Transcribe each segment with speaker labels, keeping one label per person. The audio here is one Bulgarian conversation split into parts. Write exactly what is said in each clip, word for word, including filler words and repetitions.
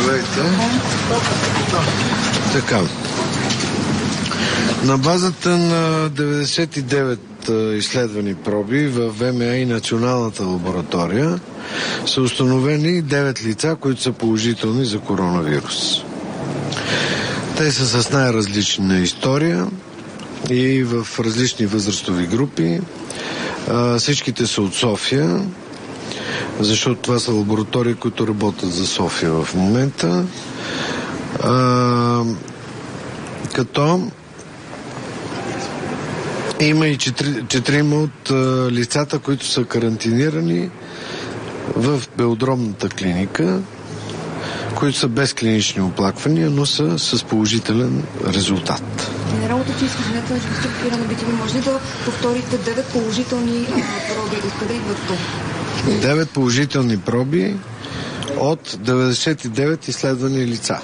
Speaker 1: Здравейте. Така. На базата на деветдесет и девет изследвани проби в ВМА и Националната лаборатория са установени девет лица, които са положителни за коронавирус. Те са с най-различна история и в различни възрастови групи. Всичките са от София, защото това са лаборатории, които работят за София в момента. Като има и четири, четирима от а, лицата, които са карантинирани в белодробната клиника, които са без клинични оплаквания, но са с положителен резултат.
Speaker 2: Генералното ти изказването е структурирано би ви може ли да повторите девет положителни проби? Откъде идват то?
Speaker 1: девет положителни проби от деветдесет и девет изследвани лица,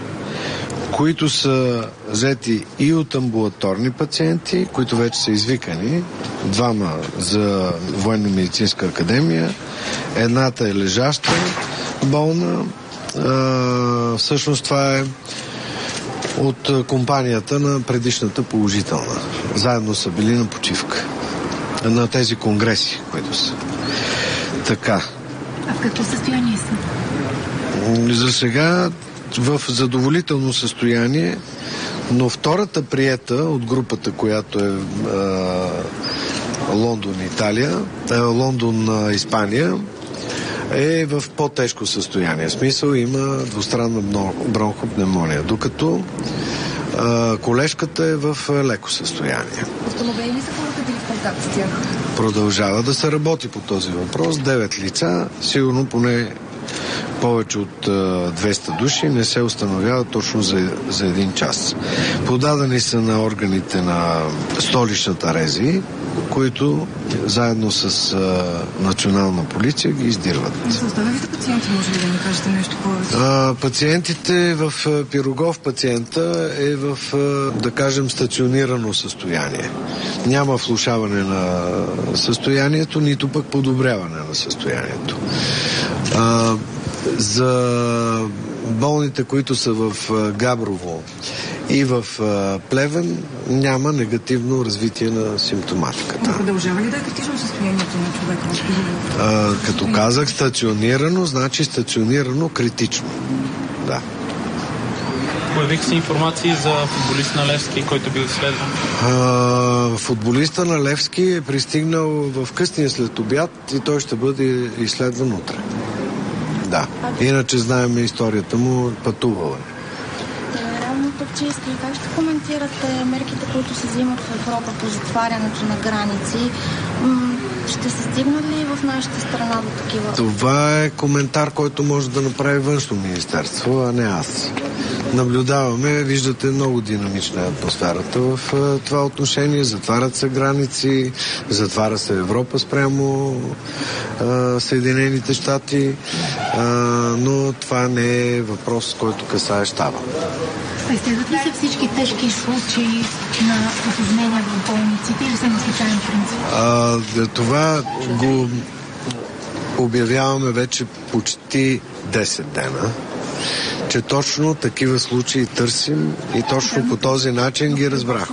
Speaker 1: които са взети и от амбулаторни пациенти, които вече са извикани, двама за Военно-медицинска академия, едната е лежаща болна. А, всъщност това е от компанията на предишната положителна. Заедно са били на почивка на тези конгреси, които са. Така.
Speaker 2: А в какво състояние са?
Speaker 1: За сега в задоволително състояние, но втората приета от групата, която е а, Лондон, Италия, а, Лондон, Испания, е в по-тежко състояние. В смисъл има двустранна бронхопневмония, докато а, колежката е в леко състояние.
Speaker 2: Установени ли са хората били в контакт с тях?
Speaker 1: Продължава да се работи по този въпрос. Девет лица, сигурно поне повече от двеста души не се установяват точно за, за един час. Подадени са на органите на столичната РЗИ, които заедно с а, национална полиция ги издирват.
Speaker 2: За останалите пациенти може ли да ни кажете нещо повече?
Speaker 1: А, пациентите в а, Пирогов пациента е в, а, да кажем, стационирано състояние. Няма влошаване на състоянието, нито пък подобряване на състоянието. А, за болните, които са в Габрово и в Плевен, няма негативно развитие на симптоматиката.
Speaker 2: Продължава ли да е критично състоянието на човека?
Speaker 1: А, като казах стационирано, значи стационирано критично. Да.
Speaker 3: Появиха се информации за футболист на Левски, който бил изследван.
Speaker 1: А, футболиста на Левски е пристигнал в късния след обяд и той ще бъде изследван утре. Да. Иначе знаем историята му, пътувала е.
Speaker 4: Генерално Топчийски, как ще коментирате мерките, които се взимат в Европа по затварянето на граници? Ще се стигнат ли в нашата страна до такива?
Speaker 1: Това е коментар, който може да направи Външно министерство, а не аз. Наблюдаваме, виждате, много динамична е атмосферата в това отношение. Затварят се граници, затваря се Европа спрямо а, Съединените щати, а, но това не е въпрос, който касае щаба.
Speaker 2: Изследват ли се всички тежки случаи на осложнения в болниците или са на случайен принцип?
Speaker 1: А, това го обявяваме вече почти десет дена, че точно такива случаи търсим и точно по този начин ги разбрахме.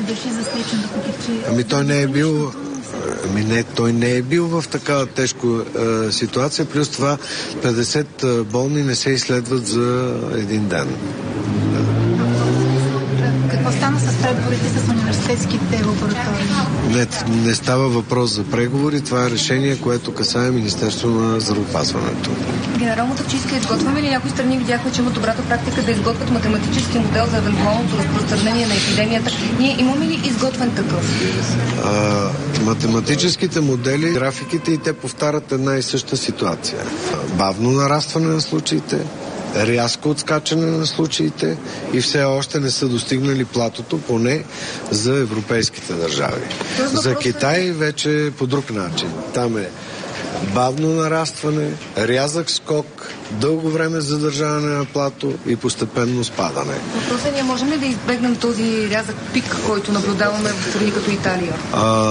Speaker 1: Ами той не е бил Ами не, той не е бил в такава тежка е, ситуация, плюс това петдесет болни не се изследват за един ден.
Speaker 2: Какво стана с преговорите с университетските лаборатории?
Speaker 1: Не, не става въпрос за преговори, това е решение, което касае Министерството на здравеопазването.
Speaker 2: Генерално Топчийски, изготвяме ли някои страни? Видяхме, че има добрата практика да изготвят математически модел за евентуалното разпространение на епидемията. Ние имаме ли изготвен такъв?
Speaker 1: А, математическите модели, графиките и те повтарят една и съща ситуация. Бавно нарастване на случаите, рязко отскачане на случаите и все още не са достигнали платото, поне за европейските държави. За Китай вече е по друг начин. Там е бавно нарастване, рязък скок, дълго време задържаване на плато и постепенно спадане.
Speaker 2: Въпросът ние можем ли да избегнем този рязък пик, който наблюдаваме в страни като Италия?
Speaker 1: А,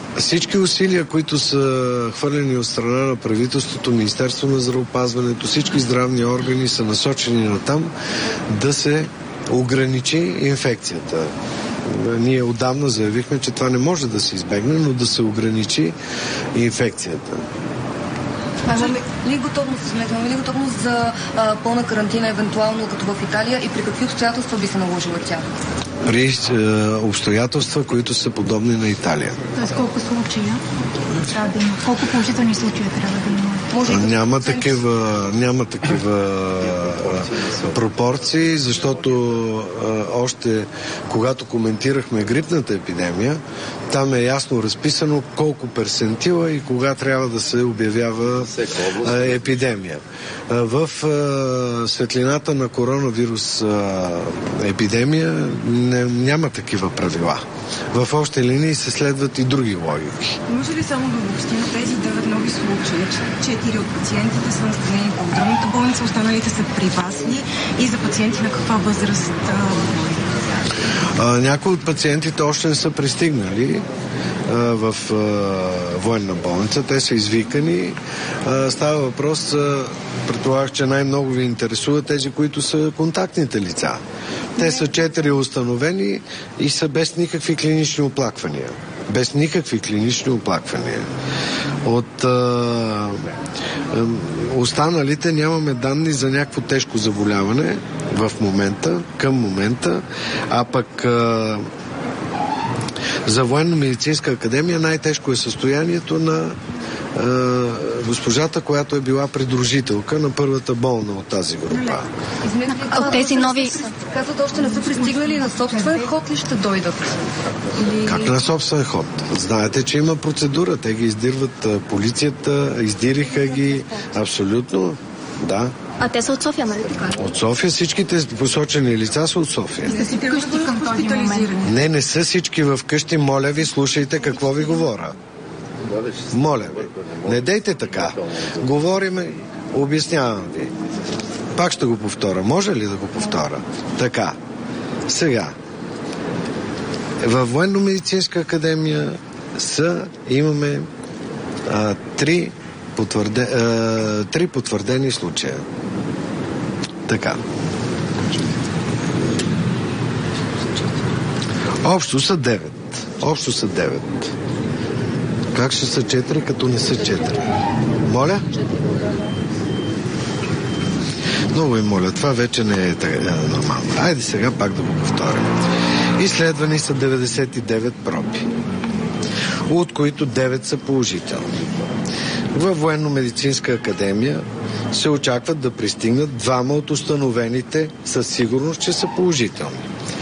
Speaker 1: всички усилия, които са хвърлени от страна на правителството, Министерство на здравеопазването, всички здравни органи са насочени на там да се ограничи инфекцията. Ние отдавна заявихме, че това не може да се избегне, но да се ограничи инфекцията.
Speaker 2: Имаме ли готовност, имаме ли готовност за а, пълна карантина, евентуално като в Италия, и при какви обстоятелства би се наложила тя?
Speaker 1: При е, обстоятелства, които са подобни на Италия.
Speaker 5: Тоест колко случая трябва да има? Колко положителни случаи трябва да има?
Speaker 1: Може няма такива, няма такива а, пропорции, защото а, още когато коментирахме грипната епидемия, там е ясно разписано колко персентила и кога трябва да се обявява а, епидемия. А, в а, светлината на коронавирус а, епидемия не, няма такива правила. В общи линии се следват и други логики.
Speaker 6: Може ли само да обобщим тези девет нови случаи? Четири от пациентите са настанени в здравната болница, останалите са при вас ли? И за пациенти на каква възраст говорим?
Speaker 1: Някои от пациентите още не са пристигнали а, в а, военна болница. Те са извикани. А, става въпрос, а, предполагах, че най-много ви интересуват тези, които са контактните лица. Те са четири установени и са без никакви клинични оплаквания. Без никакви клинични оплаквания. От а, а, останалите нямаме данни за някакво тежко заболяване в момента, към момента, а пък а, за Военно-медицинска академия най-тежко е състоянието на а, госпожата, която е била придружителка на първата болна от тази група.
Speaker 5: От тези нови...
Speaker 2: Казват, още не са пристигнали, на собствен ход ли ще дойдат? Или...
Speaker 1: Как на собствен ход? Знаете, че има процедура. Те ги издирват полицията, издириха ги. Абсолютно, да.
Speaker 5: А те са от София, нали така?
Speaker 1: От София, всичките посочени лица са от София.
Speaker 5: Са си вкъщи към този момент.
Speaker 1: Не, не са всички вкъщи. Моля ви, слушайте какво ви говоря. Моля ви. Не дейте така. Говориме, обяснявам ви. Пак ще го повторя. Може ли да го повторя? Така. Сега. Във Военно-медицинска академия са, имаме а, три, потвърде, а, три потвърдени случая. Така. Общо са девет. Общо са девет. Как ще са четири, като не са четири? Моля? Много ви моля, това вече не е, е нормално. Айде сега пак да го повторим. Изследвани са деветдесет и девет проби, от които девет са положителни. Във Военно-медицинска академия се очакват да пристигнат двама от установените със сигурност, че са положителни.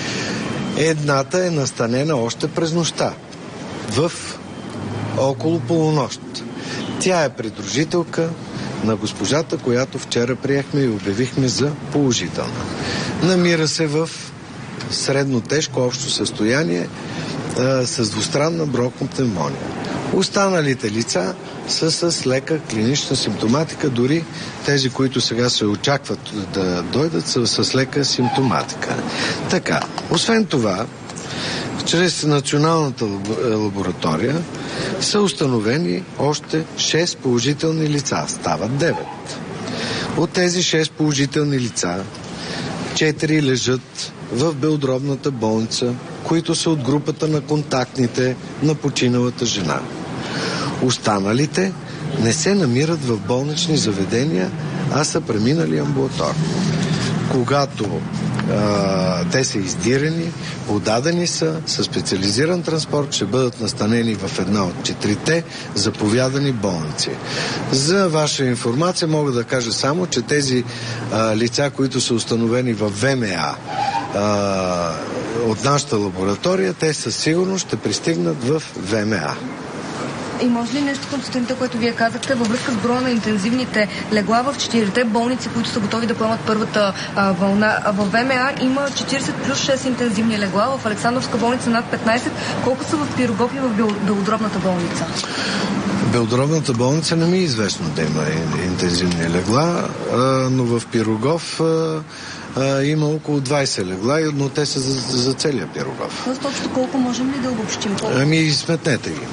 Speaker 1: Едната е настанена още през нощта, в около полунощ. Тя е придружителка на госпожата, която вчера приехме и обявихме за положителна. Намира се в средно тежко общо състояние а, с двустранна бронхопневмония. Останалите лица са с лека клинична симптоматика, дори тези, които сега се очакват да дойдат, са с лека симптоматика. Така, освен това, чрез националната лаборатория са установени още шест положителни лица. Стават девет. От тези шест положителни лица, четири лежат в белодробната болница, които са от групата на контактните на починалата жена. Останалите не се намират в болнични заведения, а са преминали амбулаторно. Когато а, те са издирени, подадени са със специализиран транспорт, ще бъдат настанени в една от четирите заповядани болници. За ваша информация мога да кажа само, че тези а, лица, които са установени в ВМА а, от нашата лаборатория, те със сигурност ще пристигнат в ВМА.
Speaker 2: И може ли нещо към сутринта, което вие казахте, във връзка с броя на интензивните легла в четирите болници, които са готови да поемат първата а, вълна? А в ВМА има четиридесет плюс шест интензивни легла, в Александровска болница над петнайсет. Колко са в Пирогов и в Белодробната болница?
Speaker 1: Белодробната болница не ми е известно да има интензивни легла, а, но в Пирогов а, а, има около двайсет легла, но те са за, за целия Пирогов.
Speaker 2: Тоест, точно колко можем ли да обобщим?
Speaker 1: Ами, сметнете ги.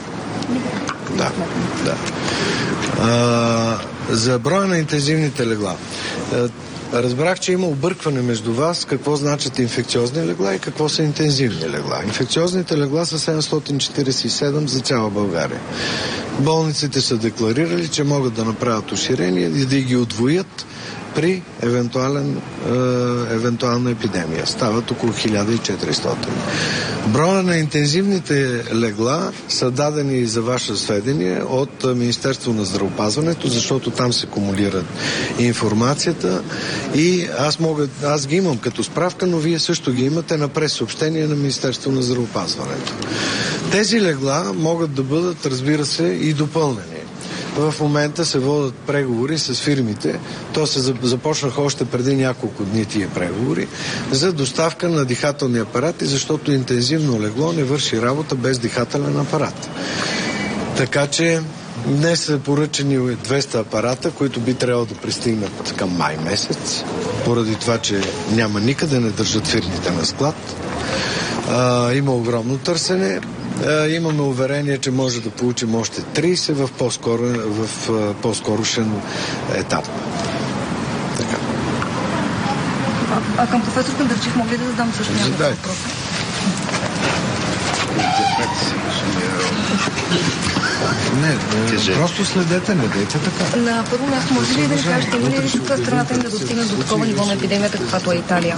Speaker 1: Да, да. А, за броя на интензивните легла. Разбрах, че има объркване между вас какво значат инфекциозни легла и какво са интензивни легла. Инфекциозните легла са седемстотин четиридесет и седем за цяла България. Болниците са декларирали, че могат да направят уширение и да ги удвоят при евентуален, е, евентуална епидемия. Стават около хиляда и четиристотин. Броя на интензивните легла са дадени за ваше сведение от Министерство на здравеопазването, защото там се кумулират информацията и аз, мога, аз ги имам като справка, но вие също ги имате на прес-съобщение на Министерство на здравеопазването. Тези легла могат да бъдат, разбира се, и допълнени. В момента се водят преговори с фирмите. То се започнаха още преди няколко дни тия преговори за доставка на дихателни апарати, защото интензивно легло не върши работа без дихателен апарат. Така че днес са поръчани двеста апарата, които би трябвало да пристигнат към май месец, поради това, че няма никъде, не държат фирмите на склад. А, има огромно търсене. Имаме уверение, че може да получим още тридесет в, по-скоро, в по-скорошен етап. Така.
Speaker 2: А, а към професор Кандърчев мога ли да задам също някакъв въпрос?
Speaker 1: Не, не просто следете, не дейте така.
Speaker 2: На първо място, може ли да ни кажете, има ли риск страната им да достигне до такова ниво на епидемията, каквато е Италия?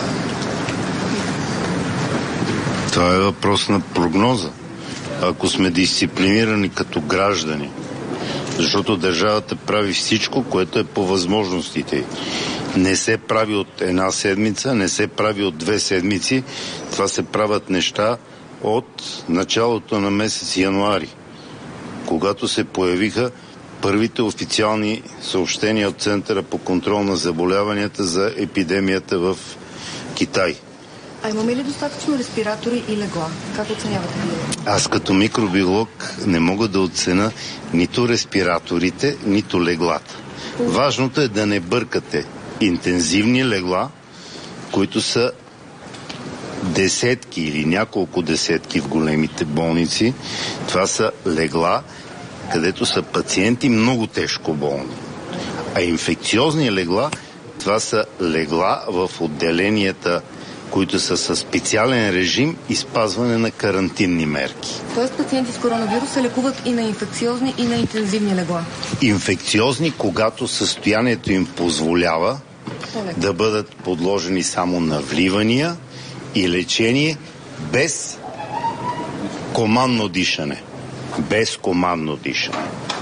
Speaker 7: Това е въпрос на прогноза. Ако сме дисциплинирани като граждани, защото държавата прави всичко, което е по възможностите. Не се прави от една седмица, не се прави от две седмици. Това се правят неща от началото на месец януари, когато се появиха първите официални съобщения от Центъра по контрол на заболяванията за епидемията в Китай.
Speaker 2: А имаме ли достатъчно респиратори и легла? Как оценявате вие?
Speaker 7: Аз като микробиолог не мога да оценя нито респираторите, нито леглата. Важното е да не бъркате интензивни легла, които са десетки или няколко десетки в големите болници. Това са легла, където са пациенти много тежко болни. А инфекциозни легла, това са легла в отделенията, които са със специален режим и спазване на карантинни мерки.
Speaker 2: Тоест пациенти с коронавирус се лекуват и на инфекциозни, и на интензивни легла?
Speaker 7: Инфекциозни, когато състоянието им позволява да бъдат подложени само на вливания и лечение без командно дишане. Без командно дишане.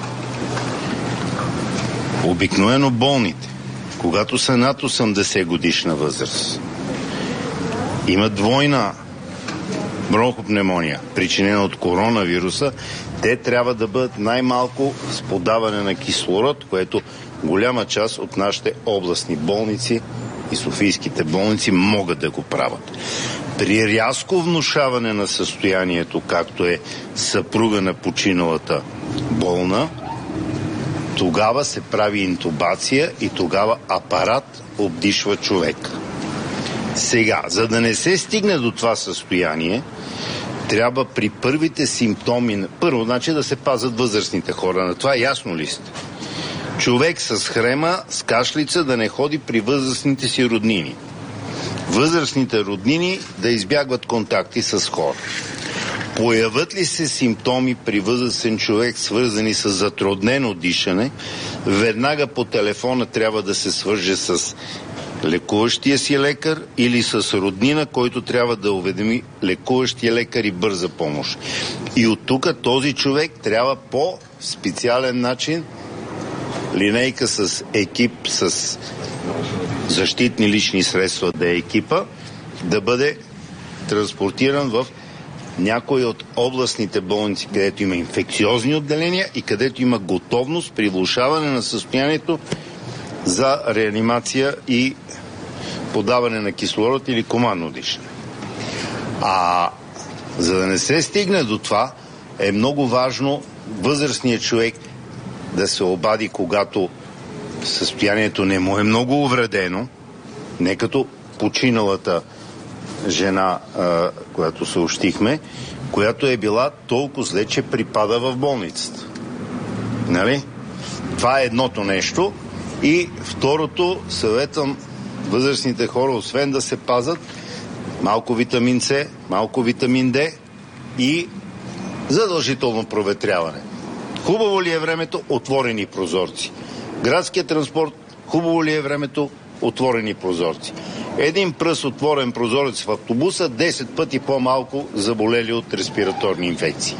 Speaker 7: Обикновено болните, когато са над осемдесет годишна възраст, има двойна бронхопневмония, причинена от коронавируса, те трябва да бъдат най-малко с подаване на кислород, което голяма част от нашите областни болници и софийските болници могат да го правят. При рязко внушаване на състоянието, както е съпруга на починалата болна, тогава се прави интубация и тогава апарат обдишва човека. Сега, за да не се стигне до това състояние, трябва при първите симптоми, първо, значи да се пазят възрастните хора. На това ясно ли сте? Човек с хрема, с кашлица да не ходи при възрастните си роднини. Възрастните роднини да избягват контакти с хора. Появят ли се симптоми при възрастен човек, свързани с затруднено дишане, веднага по телефона трябва да се свърже с лекуващия си лекар или с роднина, който трябва да уведоми лекуващия лекар и бърза помощ. И от тук този човек трябва по специален начин, линейка с екип, с защитни лични средства да е екипа, да бъде транспортиран в някои от областните болници, където има инфекциозни отделения и където има готовност при влошаване на състоянието за реанимация и подаване на кислород или командно дишане. А за да не се стигне до това, е много важно възрастният човек да се обади, когато състоянието не му е много увредено, не като починалата жена, а, която съобщихме, която е била толкова зле, че припада в болницата. Нали? Това е едното нещо. И второто, съветвам възрастните хора, освен да се пазат, малко витамин С, малко витамин Д и задължително проветряване. Хубаво ли е времето? Отворени прозорци. Градският транспорт, хубаво ли е времето? Отворени прозорци. Един пръст отворен прозорец в автобуса, десет пъти по-малко заболели от респираторни инфекции.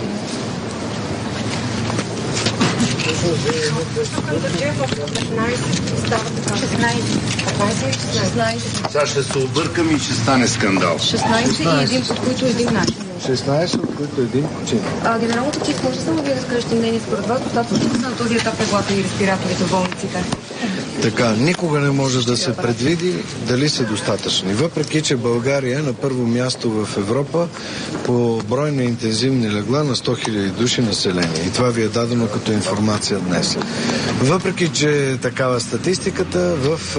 Speaker 7: Сега ще се объркам и ще стане скандал.
Speaker 2: шестнайсет и един, от които един начин.
Speaker 1: шестнайсет, от които един почина.
Speaker 2: А, генералното ТИФ, може само вие да скажете мнение според вас, достатъчно са на този етап леглата и респираторите в болниците?
Speaker 1: Така, никога не може да се предвиди дали са достатъчни. Въпреки, че България е на първо място в Европа по брой на интензивни легла на сто хиляди души население. И това ви е дадено като информация днес. Въпреки, че е такава статистиката, в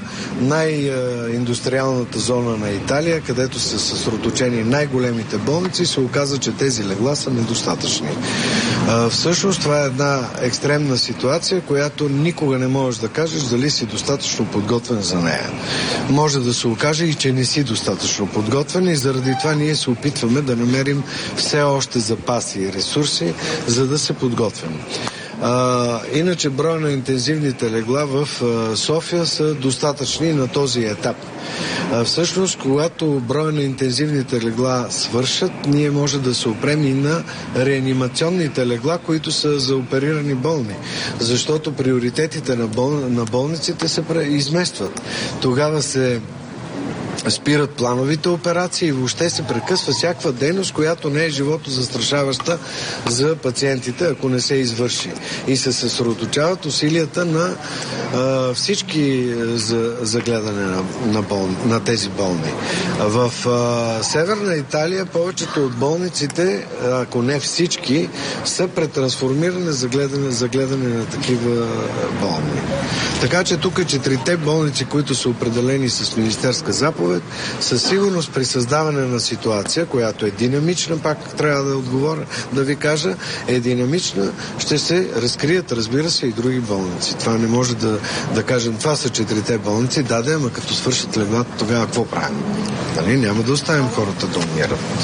Speaker 1: най-индустриалната зона на Италия, където са съсредоточени най-големите болници, се оказа, че тези легла са недостатъчни. А, всъщност това е една екстремна ситуация, която никога не можеш да кажеш дали си достатъчно подготвен за нея. Може да се окаже и че не си достатъчно подготвен и заради това ние се опитваме да намерим все още запаси и ресурси, за да се подготвим. А, иначе броя на интензивните легла в а, София са достатъчни на този етап. А, всъщност, когато броя на интензивните легла свършат, ние може да се опрем и на реанимационните легла, които са за оперирани болни. Защото приоритетите на, бол... на болниците се изместват. Тогава се спират плановите операции и въобще се прекъсва всякаква дейност, която не е живото застрашаваща за пациентите, ако не се извърши. И се съсредоточават усилията на а, всички за, за гледане на, на, бол, на тези болни. В а, Северна Италия повечето от болниците, ако не всички, са претрансформирани за гледане, за гледане на такива болни. Така че тук четирите болници, които са определени с министерска заповед, със сигурност при създаване на ситуация, която е динамична, пак трябва да отговоря, да ви кажа, е динамична, ще се разкрият, разбира се, и други болници. Това не може да, да кажем, това са четирите болници, да, да, ама като свършат леглата, тогава какво правим? Нали? Няма да оставим хората да умират.